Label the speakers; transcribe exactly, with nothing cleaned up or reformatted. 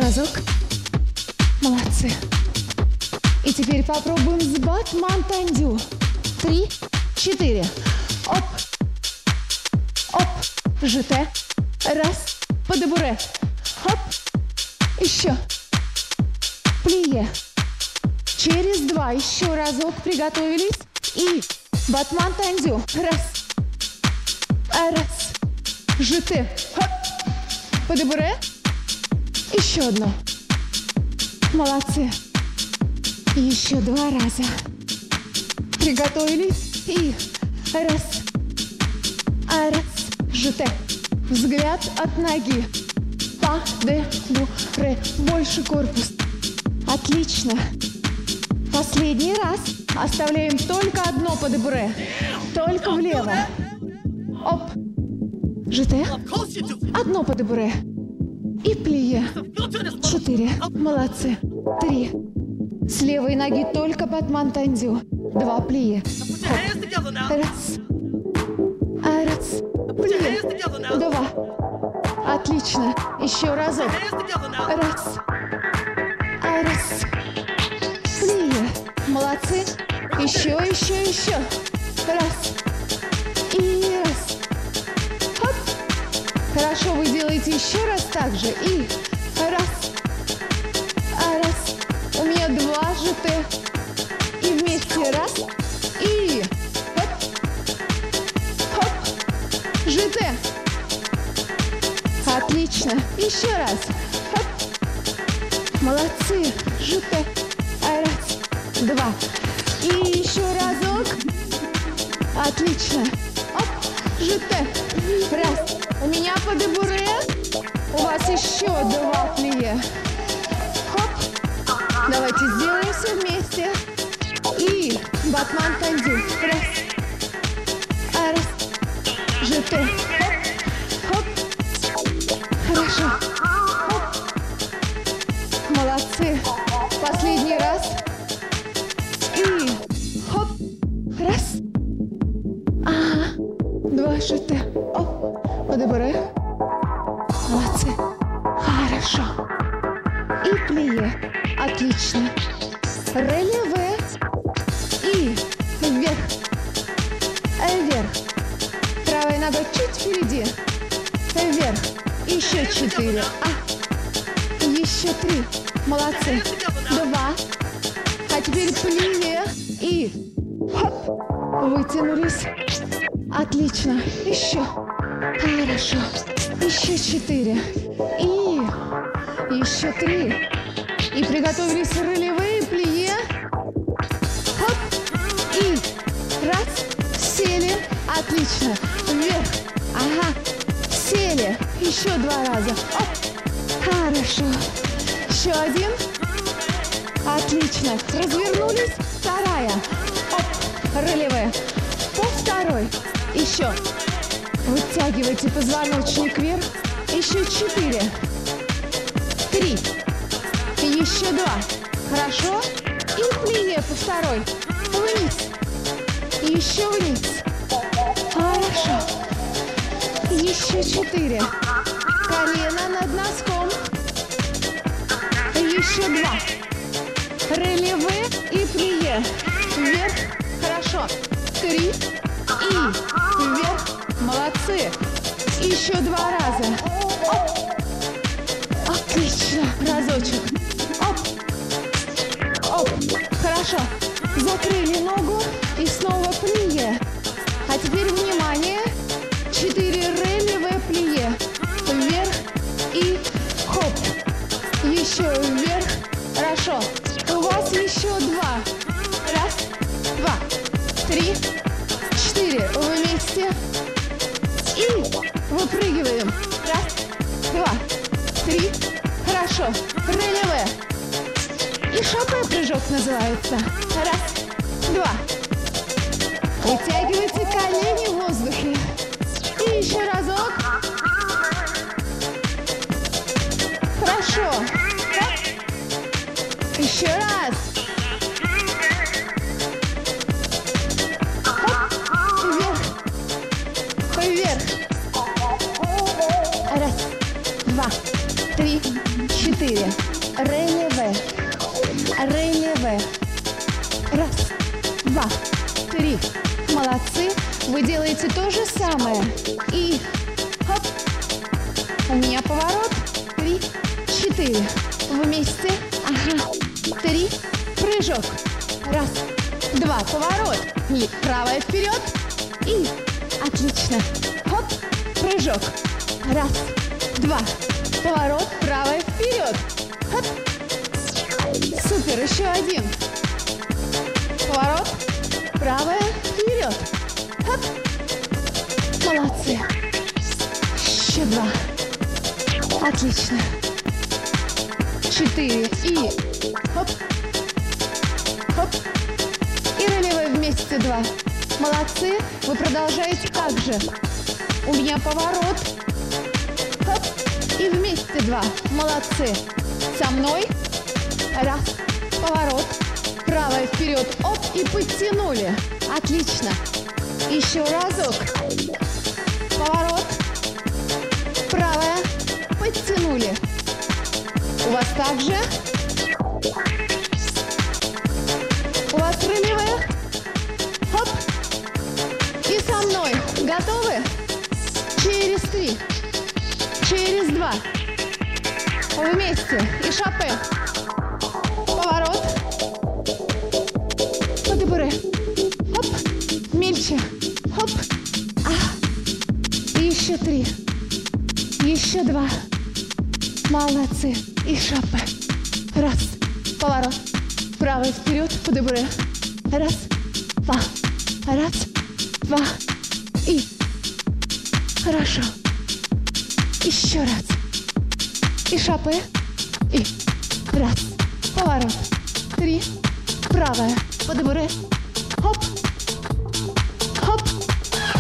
Speaker 1: разок. Молодцы. И теперь попробуем с батман тандю. Три, четыре. Оп. Оп. Жете. Раз. Падебуре. Оп. Еще. Плие. Через два. Еще разок. Приготовились. И батман тандю. Раз. Раз. Жете. Оп. Падебуре. Еще одно. Молодцы. Еще два раза. Приготовились. И раз. А раз. Жете. Взгляд от ноги. Па, де, бу, ре. Больше корпус. Отлично. Последний раз. Оставляем только одно падебуре. Только влево. Оп. Жете. Одно падебуре. И плие. Четыре. Молодцы. Три. С левой ноги только батман тандю. Два плие. Хоп. Раз. А раз. Плие. Два. Отлично. Еще разок. Раз. А раз. Плие. Молодцы. Еще, еще, еще. Раз. И раз. Хоп. Хорошо, вы делаете еще раз так же. И раз. А раз. У меня два жете. И вместе раз. И хоп. Хоп. Жете. Отлично. Еще раз. Хоп. Молодцы. Жете. Раз. Два. И еще разок. Отлично. Оп. Жете. Раз. У меня падебуре. У вас еще два плие. Хоп. Давайте сделаем все вместе. И батман тандю. Раз. А раз. Жете. Хоп. Хоп. Хорошо. Хоп. Молодцы. Последний раз. И хоп. Раз. Ага. Два жете. Оп. Падебуре. Молодцы. Хорошо. И плие. Отлично. Релеве. И вверх. Вверх. Правая нога чуть впереди. Вверх. Еще четыре. А. Еще три. Молодцы. Два. А теперь плие. И хоп. Вытянулись. Отлично. Еще. Хорошо. Еще четыре. И еще три. И приготовились ролевые плие. Хоп. И раз. Сели. Отлично. Вверх. Ага. Сели. Еще два раза. Оп. Хорошо. Еще один. Отлично. Развернулись. Вторая. Оп. Ролевые. По второй. Еще. Вытягивайте позвоночник вверх. Еще четыре. Три. Еще два. Хорошо. И плие по второй. Вниз. Еще вниз. Хорошо. Еще четыре. Колено над носком. Еще два. Релеве и плие. Вверх. Хорошо. Три. И вверх. Молодцы. Еще два раза. Оп. Отлично. Разочек. Оп. Оп. Хорошо. Закрыли ногу и снова плие. А теперь внимание. Четыре релеве плие. Вверх и хоп. Еще вверх. Хорошо. У вас еще два. Раз, два, три, четыре. Вместе. И выпрыгиваем. Раз, два, три. Хорошо. Релеве. И шопе прыжок называется. Раз, два. Вытягивайте колени в воздухе. И еще разок. Хорошо. Еще раз. Хоп. Вверх. Вверх. Раз, два, три, четыре. четыре. Релеве. Релеве. Раз, два, три. Молодцы. Вы делаете то же самое. И хоп. У меня поворот. Три, четыре. Вместе. Ага. Три. Прыжок. Раз, два. Поворот. И правая вперед. И отлично. Хоп. Прыжок. Раз, два. Поворот. Правая вперед. Хоп. Супер. Еще один. Поворот. Правая вперед. Хоп. Молодцы. Еще два. Отлично. Четыре. И хоп. Хоп. И ролевой вместе два. Молодцы. Вы продолжаете так же. У меня поворот. Хоп. И вместе два. Молодцы. Со мной. Раз. Поворот. Правая вперед. Оп. И подтянули. Отлично. Еще разок. Поворот. Правая. Подтянули. У вас также. У вас ролевых. Хоп. И со мной. Готовы? Через три. Через два. Вместе. И шапе. Поворот. Подебуре. Хоп. Мельче. Хоп. А. И еще три. Еще два. Молодцы. И шапе. Раз. Поворот. Правый вперед. Подебуре. Раз. Два. Раз. Два. И. Хорошо. Еще раз. И шапе. И. Раз. Поворот. Три. Правая. Подебуре.